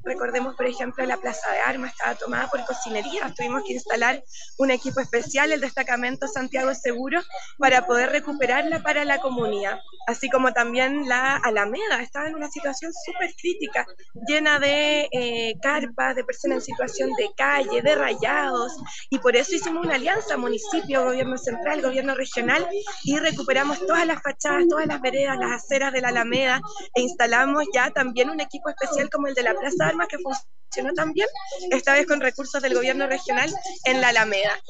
recordemos, por ejemplo, la Plaza de Armas estaba tomada por cocinerías, tuvimos que instalar un equipo especial, el destacamento Santiago Seguro, para poder recuperarla para la comunidad, así como también la Alameda estaba en una situación súper crítica, llena de carpas, de personas en situación de calle, de rayados, y por eso hicimos una alianza, municipio, gobierno central, gobierno regional, y recuperamos todas las fachadas, todas las veredas, las aceras de la Alameda, e instalamos ya también un equipo especial como el de la Plaza de Armas que funcionó también, esta vez con recursos del gobierno regional en la Alameda.